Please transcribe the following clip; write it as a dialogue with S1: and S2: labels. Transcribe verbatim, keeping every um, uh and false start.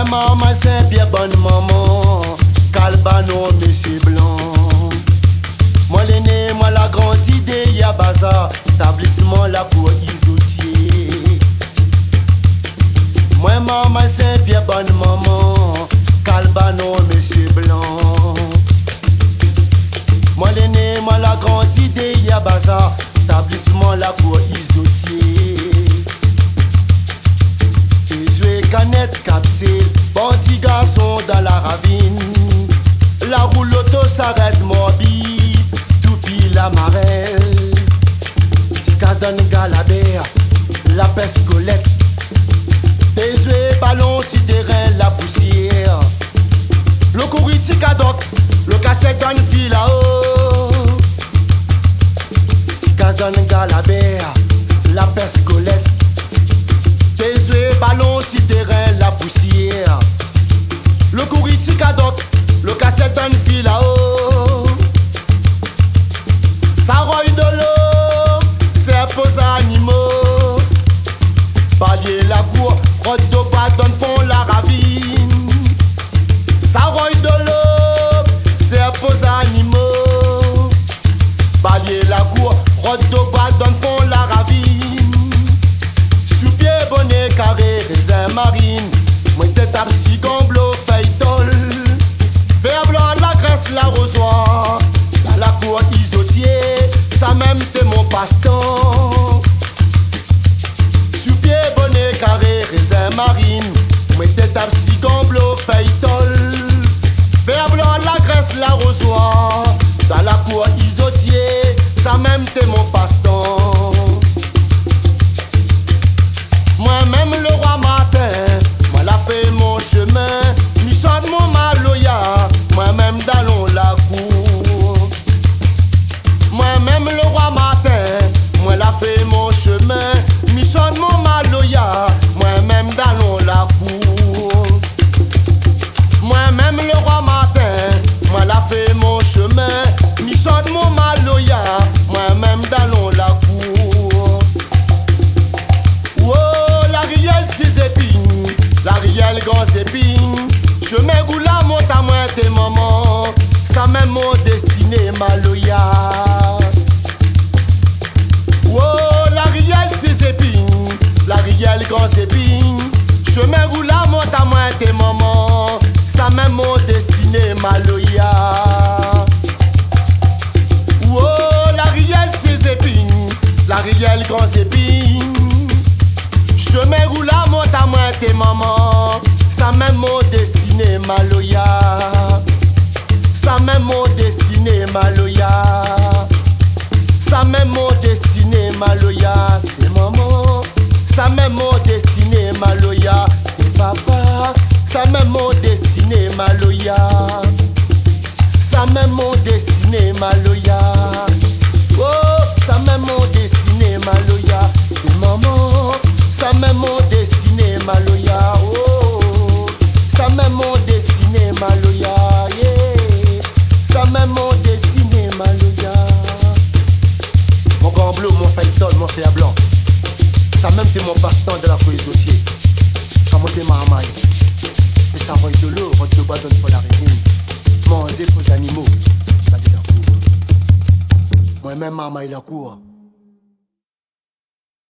S1: maman c'est bien bonne maman, Calbano monsieur blanc. Moi l'aîné, moi la grande idée, y'a bazar, établissement la cour isotier. Moi maman c'est bien bonne maman, Calbano monsieur blanc. Moi l'aîné, moi la grande idée, y'a bazar, établissement la cour isotier. Jouer canette, capsule, bandit garçon dans la ravine. La roule auto s'arrête morbide, toupie la marelle. Tika donne galabert, la peste collecte. Des jouets ballon si terrain la poussière. Le courri tika doc, le cassette donne fil à eau. Tika donne galabert, la peste collecte. Des yeux ballon si terrain la poussière. Le courri tika doc, le cassette donne fil à eau. Ça roille de l'eau, c'est pour animaux. Palier la cour, route de bas donne fond la ravine. Ça roille de l'eau, c'est pour animaux. Palier la cour, route de bas donne fond la ravine. Sous pied bonnet carré, raisin marine. Moi tête à psy gamblo, feuille-tol. Fer blanc, la graisse, la rosoir. Dans la cour isotier, ça même t'es mon passe-temps. Sous pied bonnet carré, raisin marine. Moi tête à psy gamblo, feuille-tol. Fer blanc, la graisse, la rosoir. Dans la cour isotier, ça même t'es mon passe-temps. Moi-même le roi matin, moi la fait mon chemin, mi chante mon maloya, moi-même dans la cour. Moi-même le roi matin, moi la fait mon chemin, mi chante mon maloya, moi-même dans la cour. Moi-même le roi matin, moi la fait mon chemin, mi chante mon maloya, moi-même dans la cour. La rielle grand épine, chemin goula monte à moi tes mamans, ça même mon destiné maloya. Oh, la rielle ses épines, la rielle grand épine, chemin goula monte à moi tes mamans, ça même mon destiné maloya. Oh, la rielle ses épines, la rielle grand épine. Chemin roula monte à moi tes mamans, ça même mon destiné maloya. Ça même mon destiné maloya. Ça même mon destiné maloya. Tes mamans, ça même mon destiné maloya. Tes papas, ça même mon destiné maloya. Ça même mon destiné maloya. Oh, ça même mon destiné maloya. Tes mamans, ça même mon destiné maloya. Oh, ça même mon destiné maloya. Yeah, ça même mon destiné maloya. Mon grand bleu, mon feuille-tol, mon fer blanc. Ça même t'es mon passe-temps de la coïsotier. Ça monte ma maille. Et ça roille de l'eau, route de bois donne pour la résine. Manger pour les animaux. Moi-même ma maille la cour.